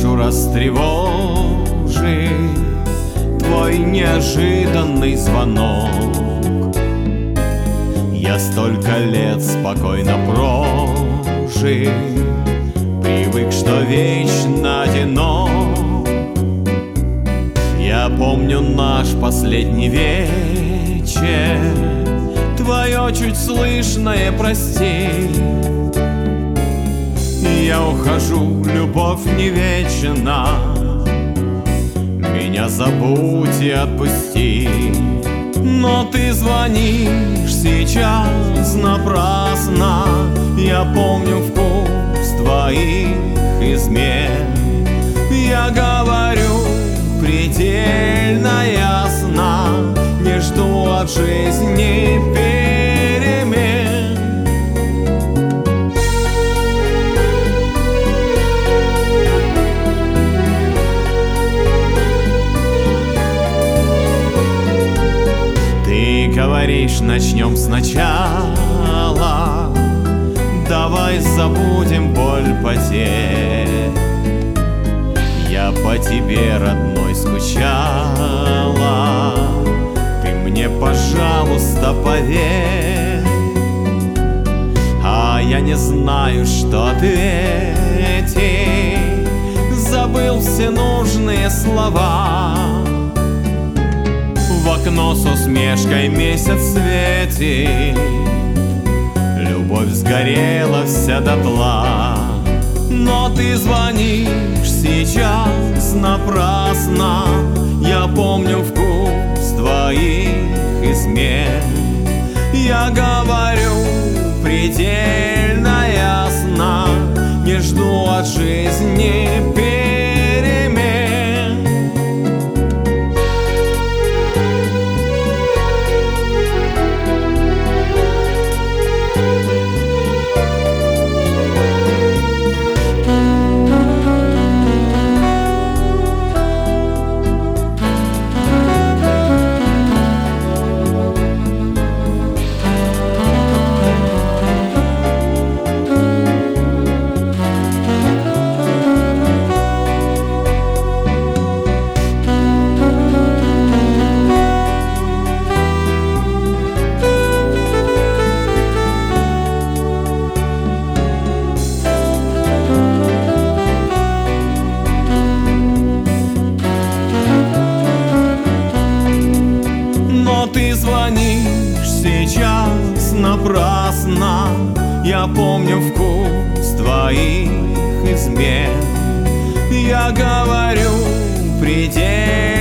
душу растревожит твой неожиданный звонок. Я столько лет спокойно прожил, привык, что вечно одинок. Я помню наш последний вечер, твое чуть слышное «прости». Я ухожу, любовь не вечна, меня забудь и отпусти. Но ты звонишь сейчас напрасно, я помню вкус твоих измен. Я говорю предельно ясно, не жду от жизни перемен. Ты говоришь, начнем сначала, давай забудем боль потерь. Я по тебе, родной, скучала, ты мне, пожалуйста, поверь. А я не знаю, что ответить, забыл все нужные слова. В окно с усмешкой месяц светит, любовь сгорела вся дотла. Но ты звонишь сейчас напрасно, я помню вкус твоих измен. Я говорю предельно ясно, не жду от жизни перемен. Ты звонишь сейчас напрасно, я помню вкус твоих измен. Я говорю предельно